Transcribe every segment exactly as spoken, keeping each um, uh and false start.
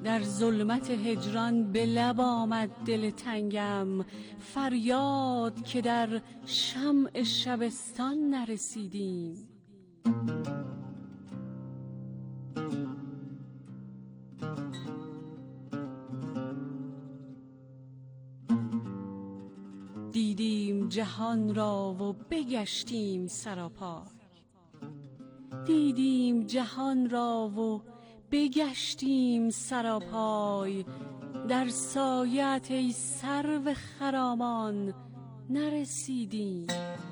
در ظلمت هجران به لب آمد دل تنگم، فریاد که در شمع شبستان نرسیدیم. دیدیم جهان را و بگشتیم سراپای، دیدیم جهان را و بگشتیم سراپای، در سایه‌ات ای سرو خرامان نرسیدیم.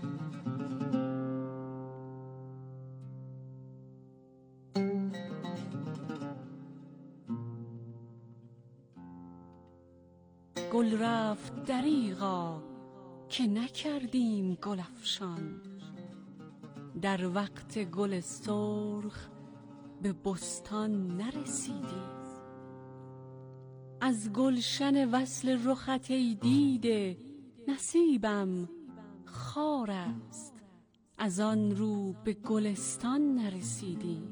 گل رفت دریغا که نکردیم گل افشان، در وقت گل سرخ به بستان نرسیدیم. از گلشن وصل رخت ای دیده نصیبم خار است، از آن رو به گلستان نرسیدیم.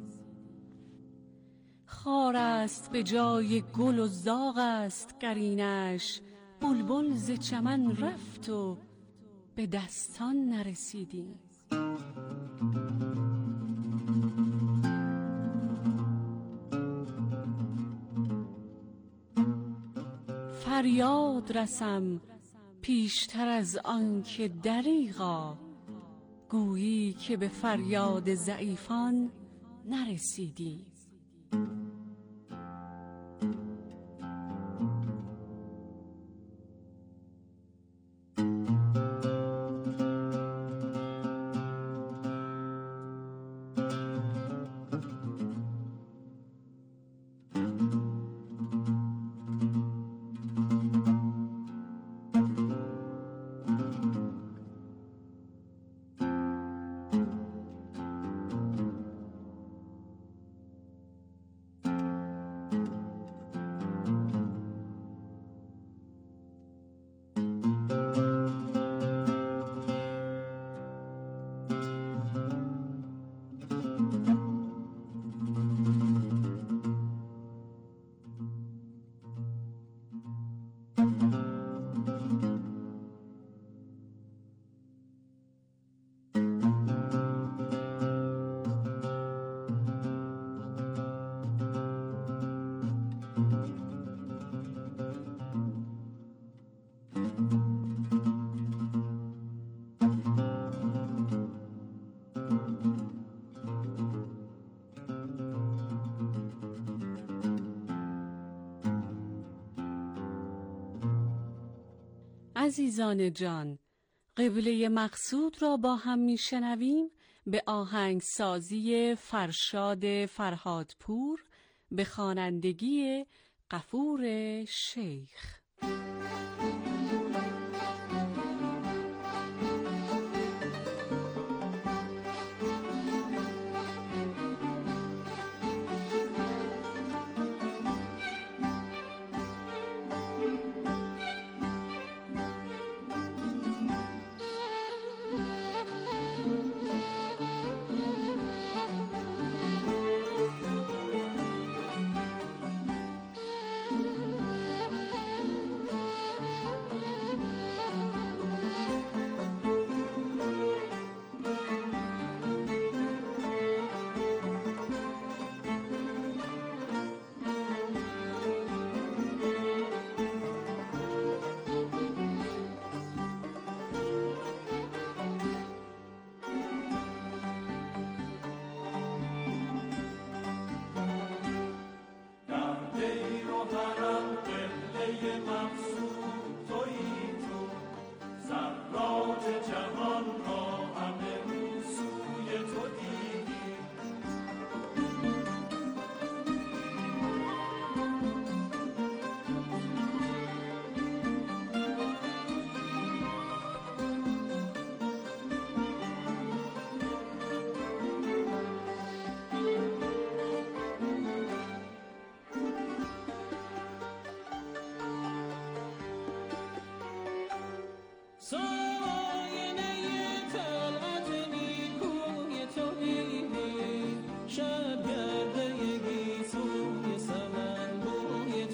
خار است به جای گل و زاغ است قرینش، بلبل ز چمن رفت و به دستان نرسیدیم. فریاد رسم پیشتر از آن که دریغا، گویی که به فریاد ضعیفان نرسیدیم. عزیزان جان، قبله مقصود را با هم میشنویم به آهنگسازی فرشاد فرهادپور به خوانندگی غفور شیخ. شب گرده گیسوی سمن بوی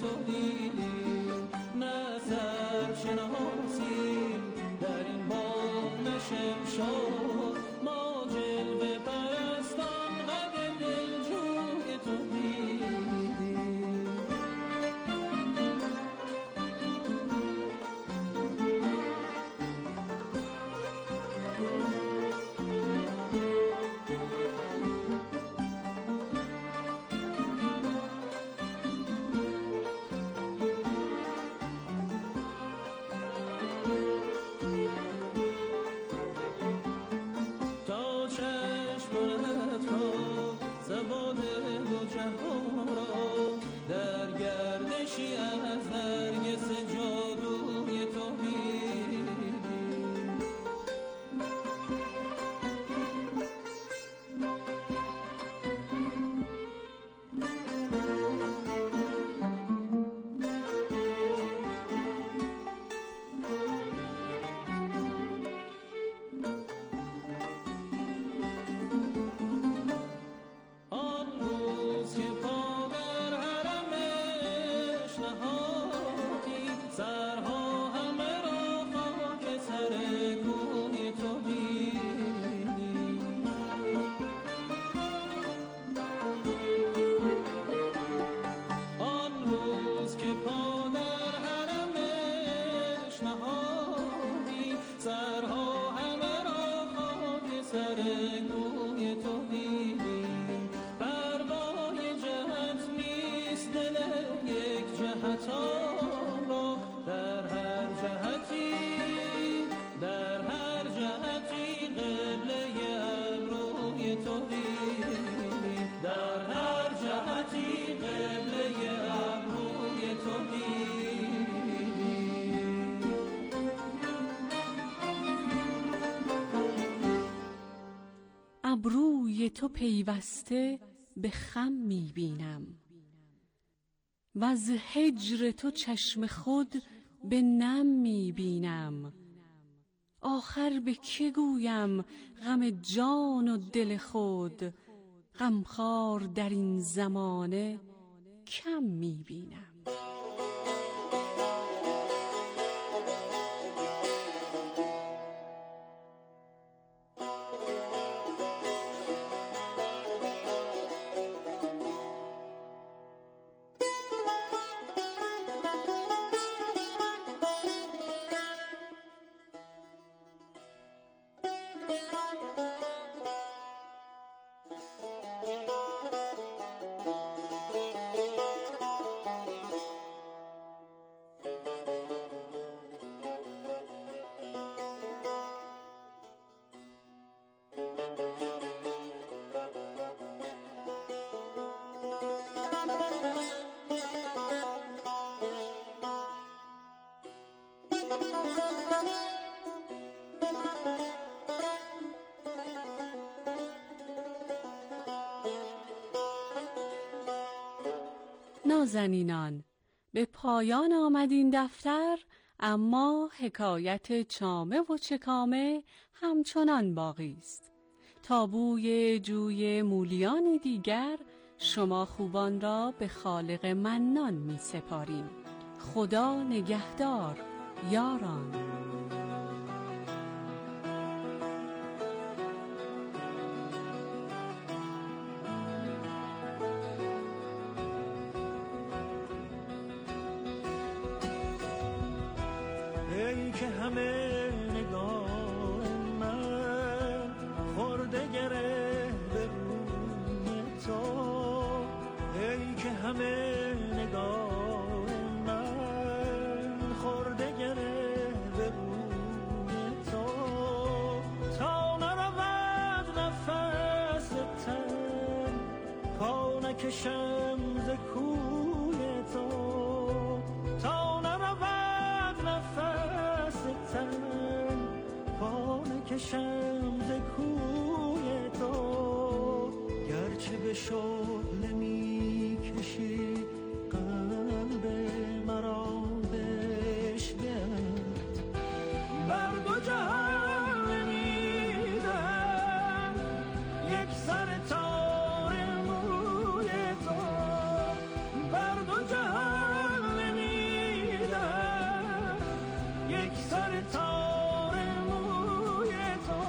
روی تو بینیم. پروای جهت نیست دل یک جهت را، در هر جهتی در هر جهتی قبله ابروی تو بینیم. در هر جهتی قبله ابروی تو بینیم. ابروی تو پیوسته به خم میبینم، و از هجر تو چشم خود به نم میبینم. آخر به که گویم غم جان و دل خود، غمخوار در این زمانه کم میبینم. نازنینان، به پایان آمد این دفتر، اما حکایت چامه و چکامه همچنان باقی است. تا بوی جوی مولیانی دیگر، شما خوبان را به خالق منان می سپاریم. خدا نگهدار یاران. ای که همه نگاه من خورده گره به روی تو، ای که همه نگاه من خورده گره به روی تو، تا نرود نفس تن پا نکشم ز کوی تو، تا نرود نفس تن پا نکشم ز کوی تو، گرچه به شعله می کشی قلب مرا بشکند، بر دو جهان نمیدم یک سر تار موی تو، بر دو جهان نمیدم یک سر تار موی تو.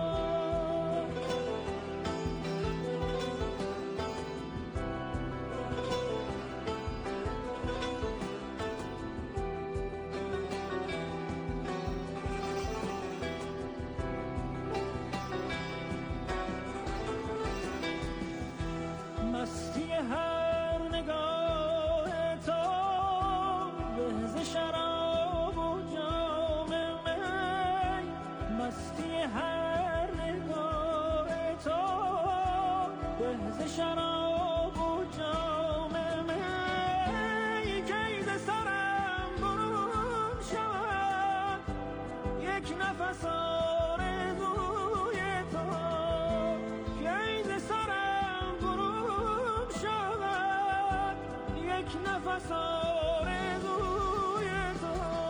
مستی هر نگاه تو به ز شراب و جام می، مستی هر نگاه تو به ز شراب و جام می، کی ز سرم برون شود یک نفس آرزوی تو، کی ز سرم برون شود یک نفس آرزوی تو.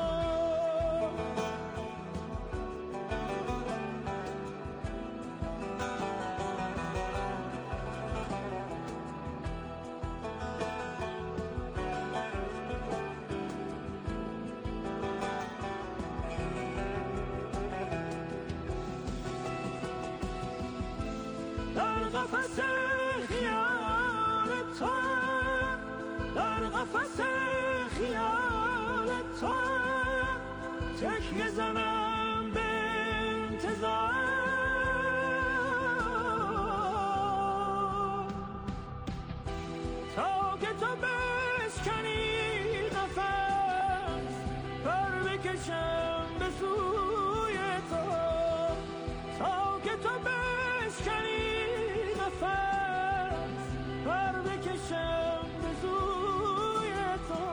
در قفس خیال تو، در قفس خیال تو تکیه زنم به انتظار، تا که تو بشکنی نفس پر بکشم به سوی تو تا که تو بشکنی نفس پر بکشم به سوی تو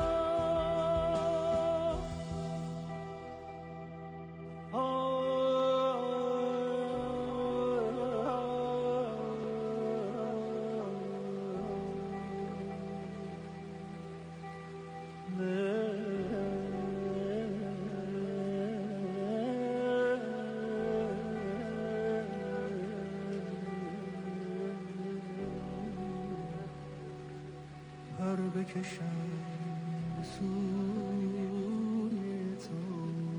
بکشم به سوی تو.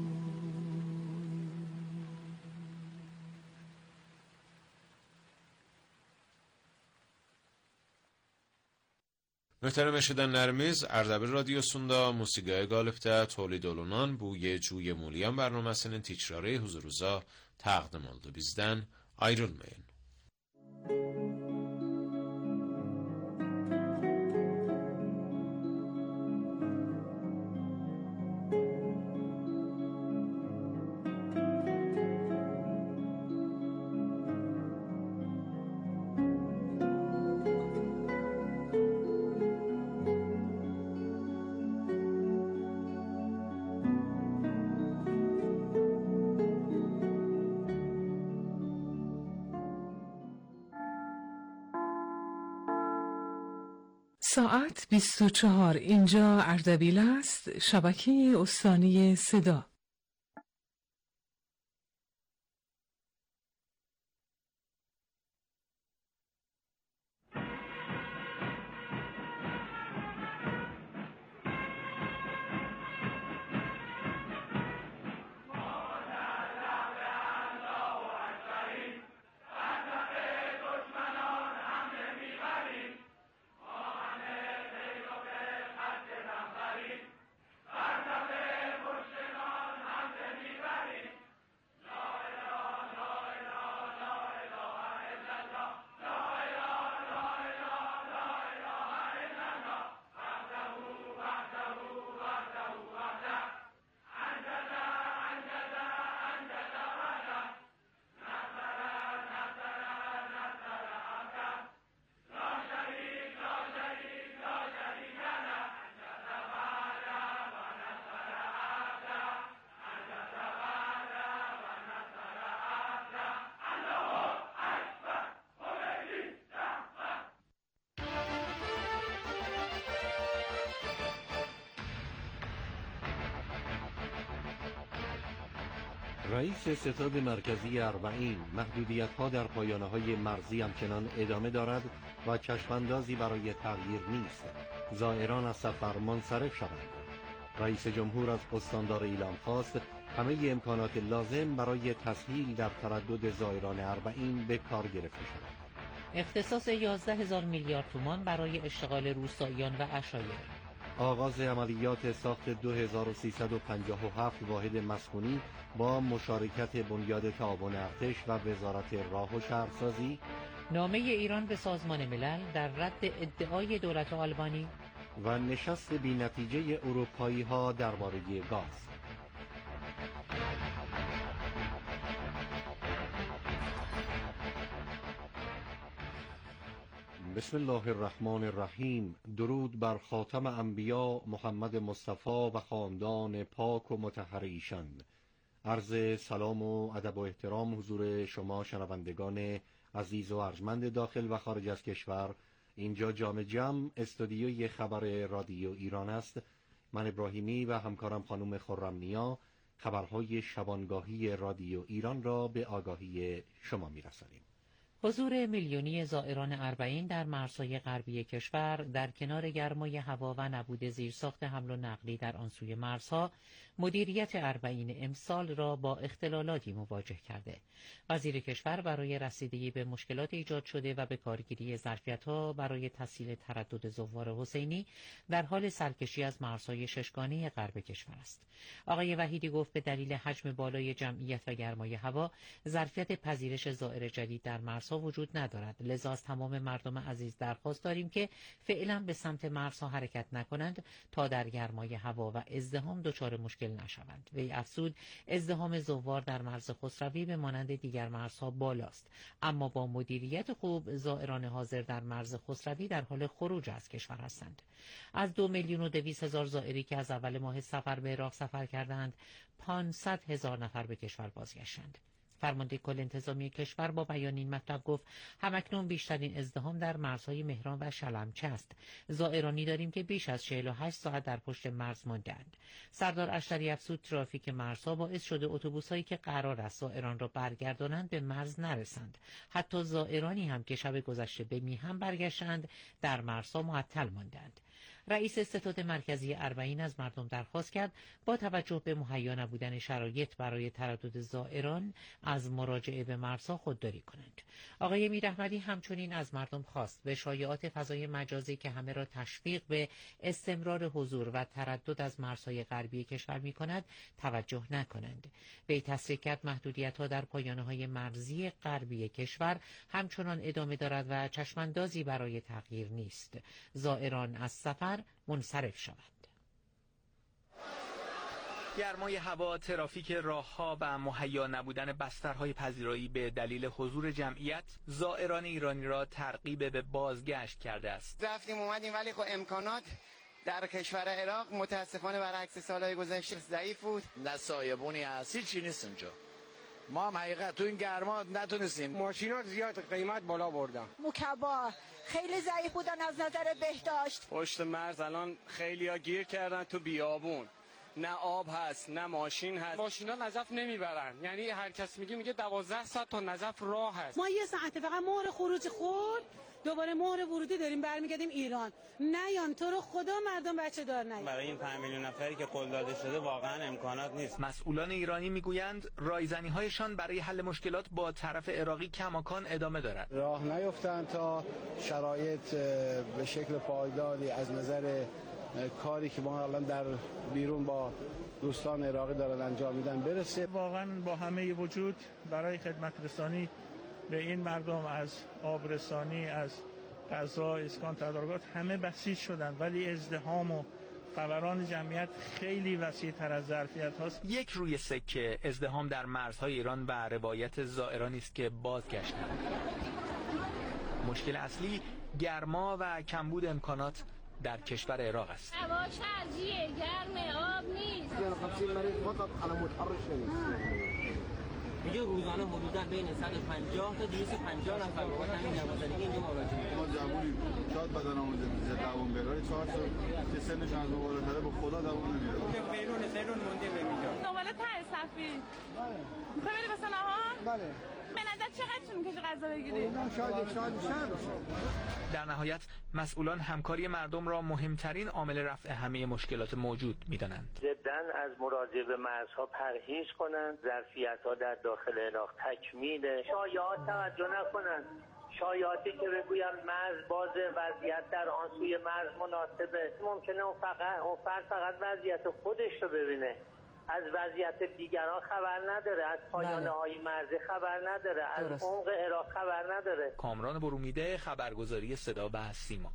Möhterem eşidenlerimiz, Ardabil Radyosu'nda Musiqaya Qalibdə tolid olunan bu Yecuye Muliyan bərnamasının tikrarı huzurunuza təqdim oldu. Bizdən ayrılmayın. ساعت بیست و چهار، اینجا اردبیل است، شبکه استانی صدا. رئیس ستاد مرکزی اربعین محدودیت‌ها در پایانه‌های مرزی همچنان ادامه دارد و چشماندازی برای تغییر نیست. زائران از سفر منصرف شوند. رئیس جمهور از استاندار ایلام خواست همه امکانات لازم برای تسهیل در تردد زائران اربعین به کار گرفته شود. اختصاص یازده هزار میلیارد تومان برای اشتغال روستاییان و عشایر. آغاز عملیات ساخت دو هزار و سیصد و پنجاه و هفت واحد مسکونی با مشارکت بنیاد تعاون ارتش و وزارت راه و شهرسازی. نامه ایران به سازمان ملل در رد ادعای دولت آلبانی و نشست بی نتیجه اروپایی ها درباره گاز. بسم الله الرحمن الرحیم. درود بر خاتم انبیا محمد مصطفی و خاندان پاک و مطهر ایشان. عرض سلام و ادب و احترام حضور شما شنوندگان عزیز و ارجمند داخل و خارج از کشور. اینجا جام جم استودیوی خبر رادیو ایران است. من ابراهیمی و همکارم خانم خرم‌نیا خبرهای شبانگاهی رادیو ایران را به آگاهی شما می‌رسانیم. حضور میلیونی زائران اربعین در مرزهای غربی کشور در کنار گرمای هوا و نبود زیرساخت حمل و نقلی در آن سوی مرزها مدیریت اربعین امسال را با اختلالاتی مواجه کرده. وزیر کشور برای رسیدگی به مشکلات ایجاد شده و به کارگیری ظرفیت‌ها برای تسهیل تردد زوار حسینی در حال سرکشی از مرزهای ششگانه غرب کشور است. آقای وحیدی گفت به دلیل حجم بالای جمعیت و گرمای هوا ظرفیت پذیرش زائر جدید در مرزها مرزها وجود ندارد. لذا از تمام مردم عزیز درخواست داریم که فعلا به سمت مرزها حرکت نکنند تا در گرمای هوا و ازدحام دچار مشکل نشوند. وی افزود ازدحام زوار در مرز خسروی به مانند دیگر مرزها بالاست، اما با مدیریت خوب زائران حاضر در مرز خسروی در حال خروج از کشور هستند. از دو میلیون و دویست هزار زائری که از اول ماه سفر به عراق سفر کردند، پانصد هزار نفر به کشور بازگشتند. فرمانده کل انتظامی کشور با بیان این مطلب گفت همکنون بیشترین ازدحام در مرزهای مهران و شلمچه است. زائرانی داریم که بیش از چهل و هشت ساعت در پشت مرز مانده‌اند. سردار اشتری افزود ترافیک مرزها باعث شده اتوبوس‌هایی که قرار است زائران را برگردانند به مرز نرسند. حتی زائرانی هم که شب گذشته به میهن برگشتند در مرزها معطل ماندند. رئیس ستاد مرکزی اربعین از مردم درخواست کرد با توجه به مهیا نبودن شرایط برای تردد زائران از مراجعه به مرزها خودداری کنند. آقای میراحمدی همچنین از مردم خواست به شایعات فضای مجازی که همه را تشویق به استمرار حضور و تردد از مرزهای غربی کشور می کند توجه نکنند. وی تصریح کرد محدودیت‌ها در پایانه‌های مرزی غربی کشور همچنان ادامه دارد و چشماندازی برای تغییر نیست. زائران از سفر منصرف شوند. گرمای هوا، ترافیک راهها و مهیا نبودن بسترهای پذیرایی به دلیل حضور جمعیت زائران ایرانی را ترغیب به بازگشت کرده است. رفتیم اومدیم ولی خب امکانات در کشور عراق متاسفانه برعکس سالهای گذشته ضعیف بود. نه سایبونی هست، هیچی نیست اونجا. ما هم حقیقت تو این گرما نتونستیم. ماشینات زیاد قیمت بالا بردن. مکبا خیلی ضعیف بودن از نظر بهداشت. پشت مرز الان خیلیا گیر کردن تو بیابون. نه آب هست نه ماشین هست. ماشینا نظف نمیبرن، یعنی هر کس میگه میگه دوازده ساعت تا نظف راه هست. ما یه ساعت فقط مهر خروج خورد، دوباره مهر ورودی داریم برمیگردیم ایران. نیان تو رو خدا مردم بچه دار نیان. برای این پنج میلیون نفری که قول داده شده واقعا امکانات نیست. مسئولان ایرانی میگویند رایزنی‌هایشان برای حل مشکلات با طرف عراقی کماکان ادامه دارد. راه نیفتند تا شرایط به شکل پایداری از نظر کاری که ما الان در بیرون با دوستان عراقی دارن انجام میدن برسه. واقعا با همه وجود برای خدمت رسانی به این مردم از آبرسانی، از غذا، اسکان، تدارکات همه بسیج شدن، ولی ازدحام و فوران جمعیت خیلی وسیع تر از ظرفیت هاست. یک روی سکه ازدحام در مرزهای ایران و روایت زائرانی است که بازگشتند. مشکل اصلی گرما و کمبود امکانات در کشور عراق است. هوا شرجیه، گرمه، آب نیست. میگه روزانه حدودا بین صد و پنجاه تا دویست و پنجاه نفر با همین نوازندگی اینجا مواجه میشن. ما جوونی شاید بدنمون زنده دوام بره چهار سال که سنشون از ما بالاتره به خدا دوام نمیاره. بیرون بیرون مونده میگم. دنبال ته صفی. بله. میخوای بری واسه نهار؟ بله. به نظر چقدر طول میکشه غذا بگیری؟ شاید شاید شاید در نهایت مسئولان همکاری مردم را مهمترین عامل رفع همه مشکلات موجود می‌دانند. جداً از مراجعه به مرزها پرهیز کنند، ظرفیت‌ها در داخل عراق تکمیل، شایعات توجه نکنند. شایعاتی که بگویم مرز باز، وضعیت در آن سوی مرز مناسبه، ممکنه اون فقط اون فرد فقط وضعیت خودش رو ببینه، از وضعیت دیگران خبر نداره، از پایانه های مرزی خبر نداره، از عمق عراق خبر نداره. کامران برومیده، خبرگزاری صدا و سیما.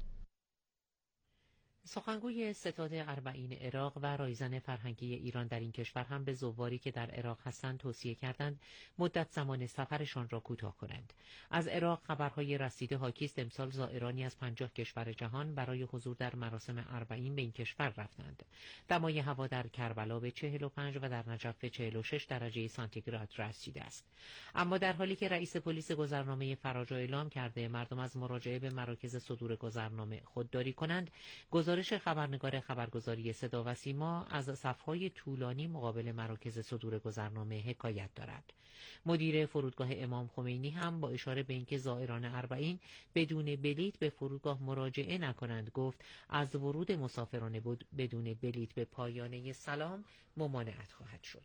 سخنگوی ستاد اربعین عراق و رایزن فرهنگی ایران در این کشور هم به زواری که در عراق هستند توصیه کردند مدت زمان سفرشان را کوتاه کنند. از عراق خبرهای رسیده حاکی است امسال زائرانی از پنجاه کشور جهان برای حضور در مراسم اربعین به این کشور رفتند. دمای هوا در کربلا به چهل و پنج و در نجف به چهل و شش درجه سانتیگراد رسیده است. اما در حالی که رئیس پلیس گذرنامه فراج اعلام کرده مردم از مراجعه به مراکز صدور گذرنامه خودداری کنند، گزارش خبرنگار خبرگزاری صدا و سیما از صف‌های طولانی مقابل مراکز صدور گذرنامه حکایت دارد. مدیر فرودگاه امام خمینی هم با اشاره به اینکه زائران اربعین بدون بلیط به فرودگاه مراجعه نکنند گفت از ورود مسافران بدون بلیط به پایانه سلام ممانعت خواهد شد.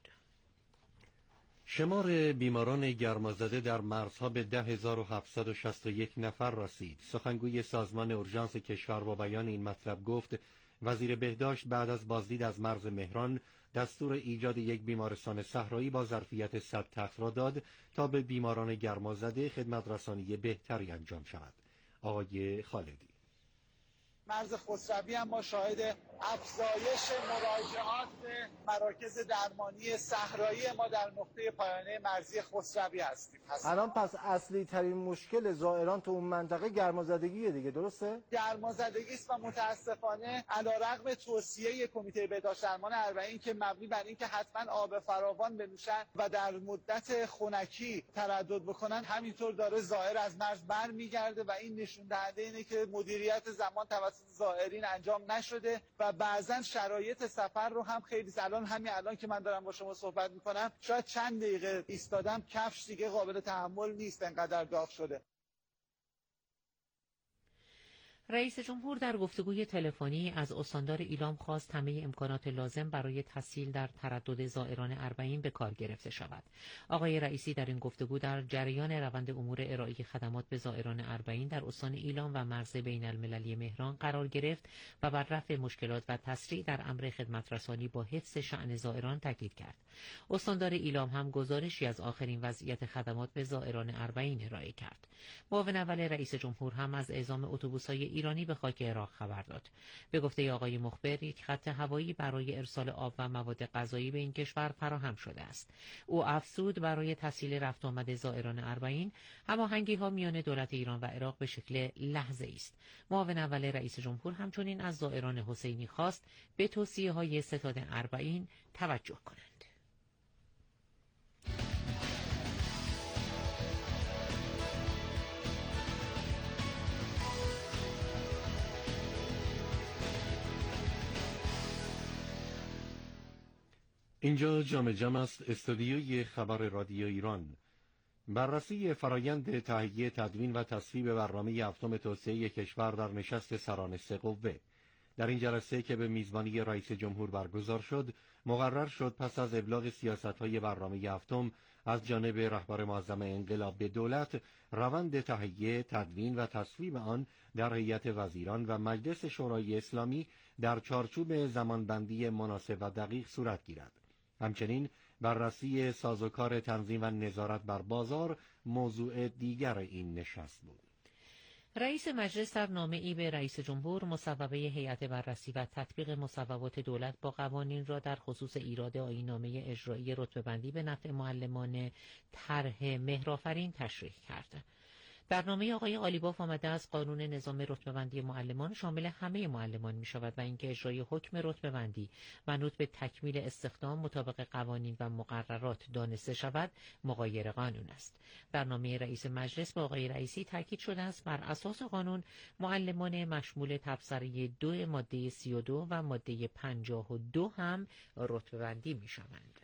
شمار بیماران گرمازده در مرزها به ده هزار و هفتصد و شصت و یک نفر رسید. سخنگوی سازمان اورژانس کشور با بیان این مطلب گفت وزیر بهداشت بعد از بازدید از مرز مهران دستور ایجاد یک بیمارستان صحرایی با ظرفیت صد تخت را داد تا به بیماران گرمازده خدمت رسانی بهتری انجام شود. آقای خالدی: مرز خسروی هم ما شاهد افزایش مراجعات به مراکز درمانی صحرایی ما در نقطه پایانه مرزی خسروی هستیم. الان پس اصلی ترین مشکل زائران تو اون منطقه گرمازدگیه دیگه، درسته؟ گرمازدگی است و متاسفانه علیرغم توصیه کمیته بهداشت درمان اربعین که مبنی بر اینکه حتما آب فراوان بنوشن و در مدت خنکی تردد بکنن، همینطور داره زائر از مرز برمیگرده و این نشون دهنده اینه که مدیریت زمان توسط زائرین انجام نشده و بعضا شرایط سفر رو هم خیلی الان همین الان که من دارم با شما صحبت میکنم شاید چند دقیقه ایستادم کفش دیگه قابل تحمل نیست، انقدر داغ شده. رئیس جمهور در گفتگوی تلفنی از استاندار ایلام خواست همه امکانات لازم برای تسهیل در تردد زائران اربعین به کار گرفته شود. آقای رئیسی در این گفتگو در جریان روند امور ارائه خدمات به زائران اربعین در استان ایلام و مرز بین المللی مهران قرار گرفت و بر رفع مشکلات و تسریع در امر خدمت رسانی با حفظ شأن زائران تاکید کرد. استاندار ایلام هم گزارشی از آخرین وضعیت خدمات به زائران اربعین ارائه کرد. معاون اول رئیس جمهور هم از اعزام اتوبوس‌های ایرانی به خاک عراق خبر داد. به گفته آقای مخبر، یک خط هوایی برای ارسال آب و مواد غذایی به این کشور فراهم شده است. او افزود برای تسهیل رفت آمد زائران اربعین، هماهنگی‌ها میان دولت ایران و عراق به شکل لحظه‌ای است. معاون اول رئیس جمهور همچنین از زائران حسینی خواست به توصیه‌های ستاد اربعین توجه کنند. اینجا جام جم است، استودیوی خبر رادیو ایران. بررسی فرایند تهیه، تدوین و تصویب برنامه هفتم توسعه کشور در نشست سران سه قوه. در این جلسه که به میزبانی رئیس جمهور برگزار شد، مقرر شد پس از ابلاغ سیاست‌های برنامه هفتم از جانب رهبر معظم انقلاب به دولت، روند تهیه، تدوین و تصویب آن در هیئت وزیران و مجلس شورای اسلامی در چارچوب زمانبندی مناسب و دقیق صورت گیرد. همچنین بررسی سازوکار تنظیم و نظارت بر بازار موضوع دیگر این نشست بود. رئیس مجلس در نامه‌ای به رئیس جمهور مصوبه هیئت بررسی و تطبیق مصوبات دولت با قوانین را در خصوص ایراد آیین‌نامه اجرایی رتبه‌بندی به نفع معلمان طرح مهرآفرین تشریح کرد. در نامه آقای قالیباف آمده از قانون نظام رتبه‌بندی معلمان شامل همه معلمان می شود و اینکه اجرای حکم رتبه‌بندی منوط به تکمیل استخدام مطابق قوانین و مقررات دانسته شود مغایر قانون است. در نامه رئیس مجلس با آقای رئیسی تاکید شده است بر اساس قانون معلمان مشمول تبصره دو ماده سی و دو و ماده پنجاه و دو هم رتبه‌بندی می شوند.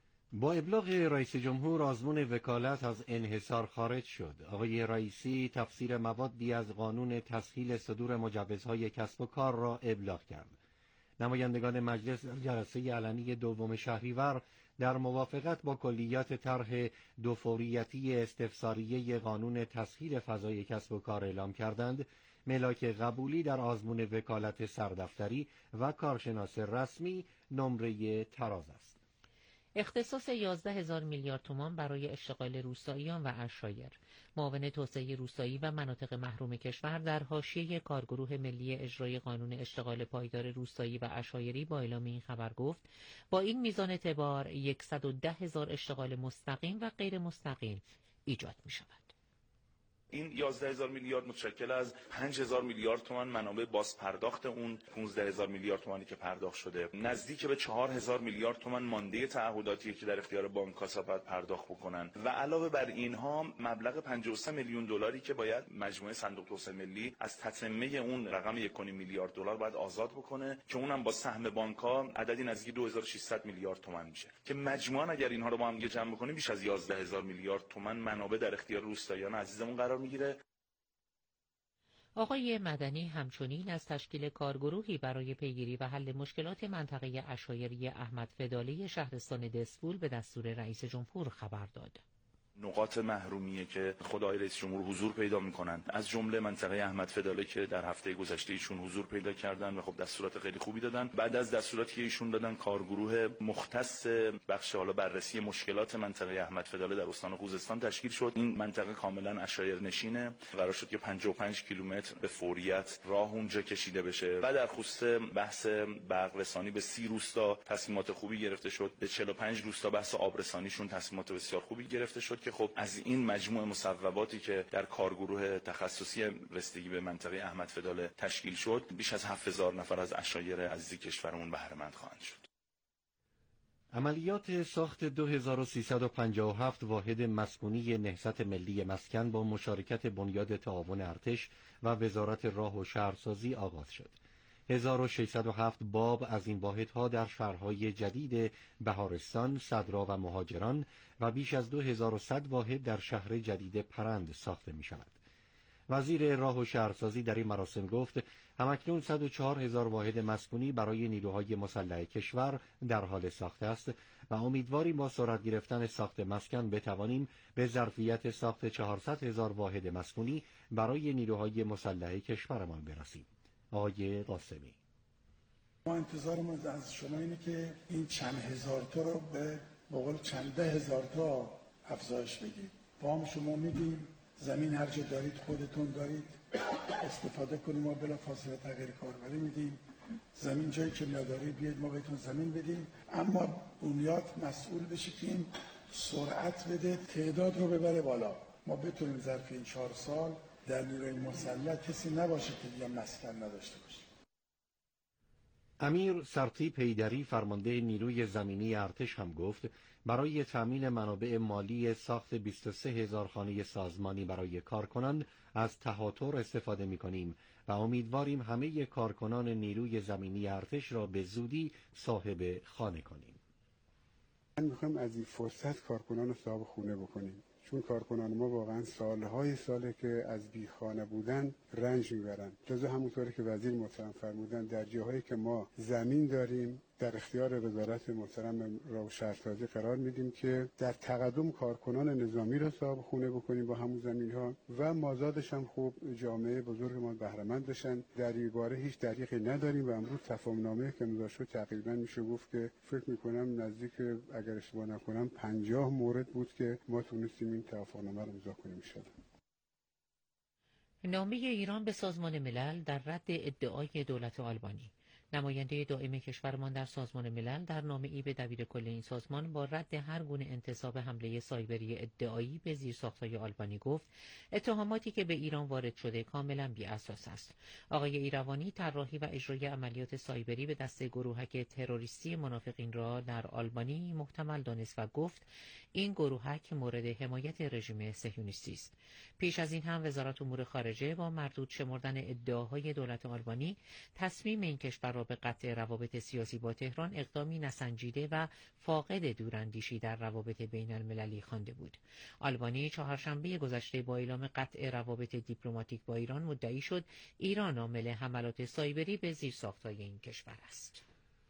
با ابلاغ رئیس جمهور آزمون وکالت از انحصار خارج شد. آقای رئیسی تفسیر موادی از قانون تسهیل صدور مجوزهای کسب و کار را ابلاغ کرد. نمایندگان مجلس در جلسه علنی دوم شهریور در موافقت با کلیات طرح دو فوریتی استفساریه قانون تسهیل فضای کسب و کار اعلام کردند. ملاک قبولی در آزمون وکالت سردفتری و کارشناس رسمی نمره تراز است. اختصاص یازده هزار میلیارد تومان برای اشتغال روستاییان و عشایر. معاون توسعه روستایی و مناطق محروم کشور در حاشیه کارگروه ملی اجرای قانون اشتغال پایدار روستایی و عشایری با اعلام این خبر گفت با این میزان اعتبار صد و ده هزار اشتغال مستقیم و غیر مستقیم ایجاد می شود. این یازده هزار میلیارد متشکل از پنج هزار میلیارد تومان منابع باز پرداخت اون پانزده هزار میلیارد تومانی که پرداخت شده، نزدیک به چهار هزار میلیارد تومان مانده تعهداتی که در اختیار بانک‌ها باید پرداخت بکنن و علاوه بر اینها مبلغ پنجاه و سه میلیون دلاری که باید مجموعه صندوق توسعه ملی از تتمه اون رقم یک و نیم میلیارد دلار باید آزاد بکنه که اونم با سهم بانک‌ها عددی نزدیک دو هزار و ششصد میلیارد تومان میشه که مجموعاً اگر اینها رو با هم جمع بکنیم بیش از یازده هزار میلیارد تومان منابع در اختیار روستاییان عزیزمون قرار میگیره. آقای مدنی همچنین از تشکیل کارگروهی برای پیگیری و حل مشکلات منطقه عشایری احمد فدالی شهرستان دسفول به دستور رئیس جمهور خبر داد. نقاط محرومیه که خدای رئیس جمهور حضور پیدا میکنن، از جمله منطقه احمد فداله که در هفته گذشته ایشون حضور پیدا کردن و خب دستورات خیلی خوبی دادن. بعد از دستوراتی که ایشون دادن، کارگروه مختص بخش حالا بررسی مشکلات منطقه احمد فداله در استان خوزستان تشکیل شد. این منطقه کاملا عشایر نشینه، قرار شد که پنجاه و پنج کیلومتر به فوریت راه اونجا کشیده بشه. بعد در خصوص بحث برق رسانی به سی روستا تصمیمات خوبی گرفته شد، به چهل و پنج روستا بحث آب رسانیشون تصمیمات بسیار خوبی گرفته شد که خب از این مجموعه مصوباتی که در کارگروه تخصصی رسیدگی به منطقه احمد فداله تشکیل شد، بیش از هفت هزار نفر از عشایر عزیز کشورمون بهره مند خواهند شد. عملیات ساخت دو هزار و سیصد و پنجاه و هفت واحد مسکونی نهضت ملی مسکن با مشارکت بنیاد تعاون ارتش و وزارت راه و شهرسازی آغاز شد. هزار و ششصد و هفت باب از این واحدها در شهرهای جدید بهارستان، صدرا و مهاجران و بیش از دو هزار و صد واحد در شهر جدید پرند ساخته می شود. وزیر راه و شهرسازی در این مراسم گفت همکنون صد و چهار هزار واحد مسکونی برای نیروهای مسلح کشور در حال ساخت است و امیدواریم با سرعت گرفتن ساخت مسکن بتوانیم به ظرفیت ساخت چهارصد هزار واحد مسکونی برای نیروهای مسلح کشورمان برسیم. آقای قاسمی: ما انتظارمون از شما اینه که این چند هزار تا رو به بقول چند ده هزار تا افزایش بدید. وام شما میدیم، زمین هر جا دارید خودتون دارید استفاده کنیم، ما بلا فاصله تغییر کاربری میدیم. زمین جایی که ندارید بیاید ما بهتون زمین بدیم، اما بنیاد مسئول بشه که این سرعت بده، تعداد رو ببره بالا. ما بتونیم ظرف این چهار سال در نیروی مسلح کسی نباشه که دیگه مسکن نداشته باشه. امیر سرتیپ حیدری فرمانده نیروی زمینی ارتش هم گفت برای تامین منابع مالی ساخت بیست و سه هزار خانه سازمانی برای کارکنان از تهاتر استفاده می‌کنیم و امیدواریم همه کارکنان نیروی زمینی ارتش را به زودی صاحب خانه کنیم. من می‌خوام از این فرصت کارکنان رو صاحب خونه بکنیم، چون کارکنان ما واقعا سالهای ساله که از بیخانه بودن رنج میبرن. جزو همونطوری که وزیر محترم فرمودن در جاهایی که ما زمین داریم در اختیار وزارت محترم راه و شهرسازی قرار میدیم که در تقدم کارکنان نظامی را صاحب خونه بکنیم با همون زمین ها و مازادش هم خوب جامعه بزرگ ما بهره مند بشن. در این باره هیچ دریغی نداریم و امروز تفاهم نامه که امضا شد تقریبا میشه گفت که فکر میکنم نزدیک اگر اشتباه نکنم پنجاه مورد بود که ما تونستیم این تفاهم نامه رو امضا کنیم. میشد نامه ایران به سازمان ملل در رد ادعای دولت آلبانی. نماینده دائم کشورمان در سازمان ملل در نامه‌ای به دبیرکل این سازمان با رد هر گونه انتصاب حمله سایبری ادعایی به زیرساخت‌های آلبانی گفت اتهاماتی که به ایران وارد شده کاملا بی‌اساس است. آقای ایروانی طراحی و اجرای عملیات سایبری به دست گروهک تروریستی منافقین را در آلبانی محتمل دانست و گفت این گروهک مورد حمایت رژیم صهیونیستی است. پیش از این هم وزارت امور خارجه با مردود شمردن ادعاهای دولت آلبانی تصمیم این کشور را به قطع روابط سیاسی با تهران اقدامی نسنجیده و فاقد دوراندیشی در روابط بین المللی خوانده بود. آلبانی چهارشنبه گذشته با اعلام قطع روابط دیپلماتیک با ایران مدعی شد ایران عامل حملات سایبری به زیرساخت‌های این کشور است.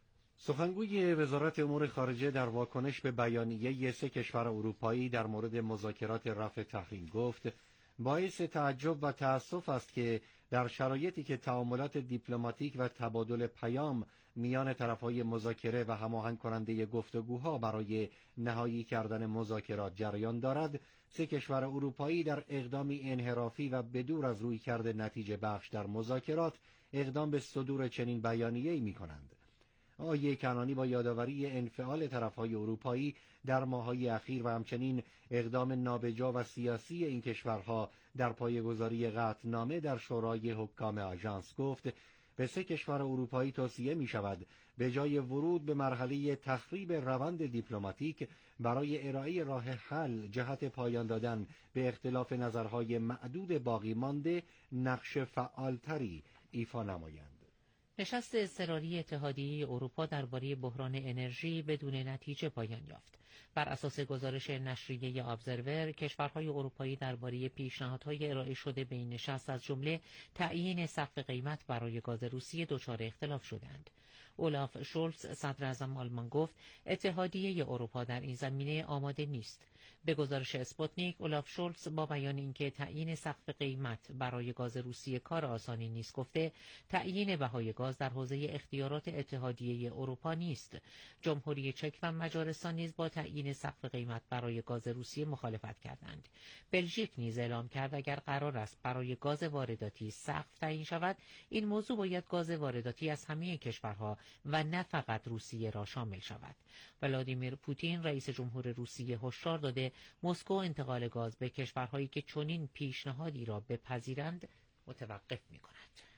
سخنگوی وزارت امور خارجه در واکنش به بیانیه سه کشور اروپایی در مورد مذاکرات رفع تحریم گفت باعث تعجب و تأسف است که در شرایطی که تعاملات دیپلماتیک و تبادل پیام میان طرفهای مذاکره و هماهنگ کننده گفتگوها برای نهایی کردن مذاکرات جریان دارد، سه کشور اروپایی در اقدامی انحرافی و بدور از روی کرده نتیجه بخش در مذاکرات اقدام به صدور چنین بیانیه‌ای می‌کنند. آقای کنعانی با یادآوری انفعال طرفهای اروپایی در ماه‌های اخیر و همچنین اقدام نابجا و سیاسی این کشورها در پایه‌گذاری قطعنامه در شورای حکام آژانس گفت به سه کشور اروپایی توصیه می شود به جای ورود به مرحله تخریب روند دیپلماتیک برای ارائه راه حل جهت پایان دادن به اختلاف نظرهای معدود باقی مانده نقش فعالتری ایفا نمایند. نشست اضطراری اتحادیه اروپا درباره بحران انرژی بدون نتیجه پایان یافت. بر اساس گزارش نشریه ابزرور، کشورهای اروپایی درباره پیشنهادهای ارائه شده به این نشست از جمله تعیین سقف قیمت برای گاز روسیه دچار اختلاف شدند. اولاف شولز صدر اعظم آلمان گفت اتحادیه اروپا در این زمینه آماده نیست. به گزارش اسپوتنیک، اولاف شولز با بیان اینکه تعیین سقف قیمت برای گاز روسیه کار آسانی نیست گفته تعیین بهای گاز در حوزه اختیارات اتحادیه اروپا نیست. جمهوری چک و مجارستان نیز با تعیین سقف قیمت برای گاز روسیه مخالفت کردند. بلژیک نیز اعلام کرد اگر قرار است برای گاز وارداتی سقف تعیین شود، این موضوع باید گاز وارداتی از همه کشورها و نه فقط روسیه را شامل شود. ولادیمیر پوتین رئیس جمهور روسیه هشدار داده مسکو انتقال گاز به کشورهایی که چنین پیشنهادی را بپذیرند متوقف می‌کند.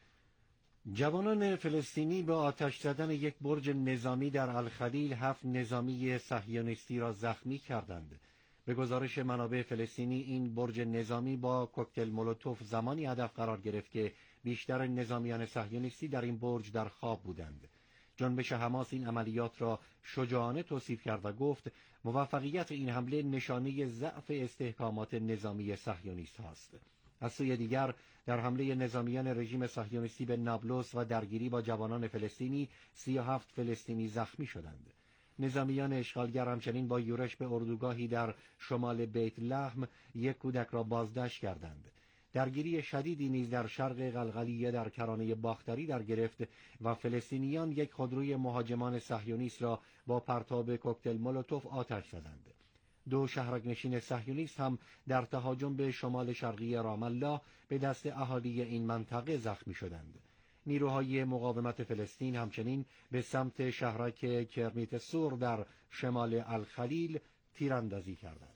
جوانان فلسطینی با آتش زدن یک برج نظامی در الخلیل هفت نظامی صهیونیستی را زخمی کردند. به گزارش منابع فلسطینی این برج نظامی با کوکتل مولوتوف زمانی هدف قرار گرفت که بیشتر نظامیان صهیونیستی در این برج در خواب بودند. جنبش حماس این عملیات را شجاعانه توصیف کرد و گفت موفقیت این حمله نشانه ضعف استحکامات نظامی صهیونیست است. از سوی دیگر در حمله نظامیان رژیم صهیونیستی به نابلس و درگیری با جوانان فلسطینی سی و هفت فلسطینی زخمی شدند. نظامیان اشغالگر همچنین با یورش به اردوگاهی در شمال بیت لحم یک کودک را بازداشت کردند. درگیری شدیدی نیز در شرق قلقلیه در کرانه باختری در گرفت و فلسطینیان یک خودروی مهاجمان صهیونیست را با پرتاب کوکتل مولوتوف آتش زدند. دو شهرک‌نشین صهیونیست هم در تهاجم به شمال شرقی رام الله به دست اهالی این منطقه زخمی شدند. نیروهای مقاومت فلسطین همچنین به سمت شهرک کرمیت سور در شمال الخلیل تیراندازی کردند.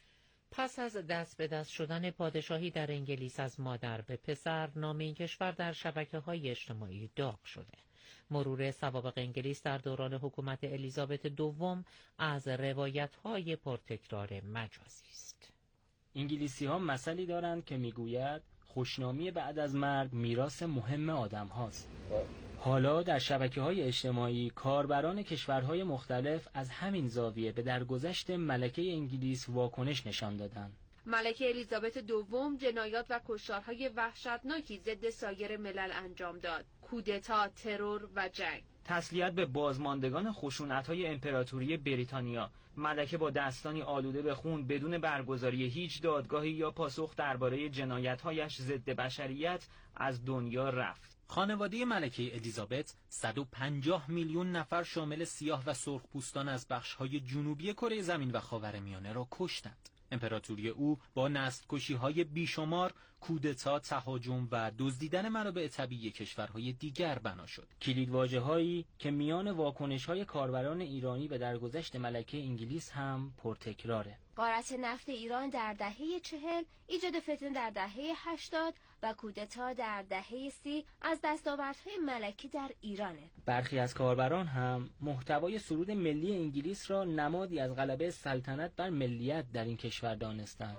پس از دست به دست شدن پادشاهی در انگلیس از مادر به پسر، نام این کشور در شبکه‌های اجتماعی داغ شده. مرور سوابق انگلیس در دوران حکومت الیزابت دوم از روایت‌های پرتکرار مجازی است. انگلیسی‌ها مثلی دارند که میگوید خوشنامی بعد از مرگ میراث مهم آدم هاست. حالا در شبکه‌های اجتماعی کاربران کشورهای مختلف از همین زاویه به درگذشت ملکه انگلیس واکنش نشان دادند. ملکه الیزابت دوم جنایات و کشتارهای وحشتناکی ضد سایر ملل انجام داد. کودتا، ترور و جنگ. تسلیت به بازماندگان خشونت‌های امپراتوری بریتانیا، ملکه با دستانی آلوده به خون بدون برگزاری هیچ دادگاهی یا پاسخ درباره جنایت‌هایش ضد بشریت از دنیا رفت. خانواده ملکه الیزابت صد و پنجاه میلیون نفر شامل سیاه و سرخپوستان از بخش‌های جنوبی کره زمین و خاورمیانه را کشتند. امپراتوری او با نسل‌کشی‌های بیشمار، کودتا، تهاجم و دزدیدن منابع طبیعی کشورهای دیگر بنا شد. کلیدواژه‌هایی که میان واکنش‌های کاربران ایرانی به درگذشت ملکه انگلیس هم پرتکراره. غارت نفت ایران در دهه چهل، ایجاد فتنه در دهه هشتاد و کودتا در دهه سی از دستاوردهای ملکه در ایرانه. برخی از کاربران هم محتوای سرود ملی انگلیس را نمادی از غلبه سلطنت بر ملیت در این کشور دانستند.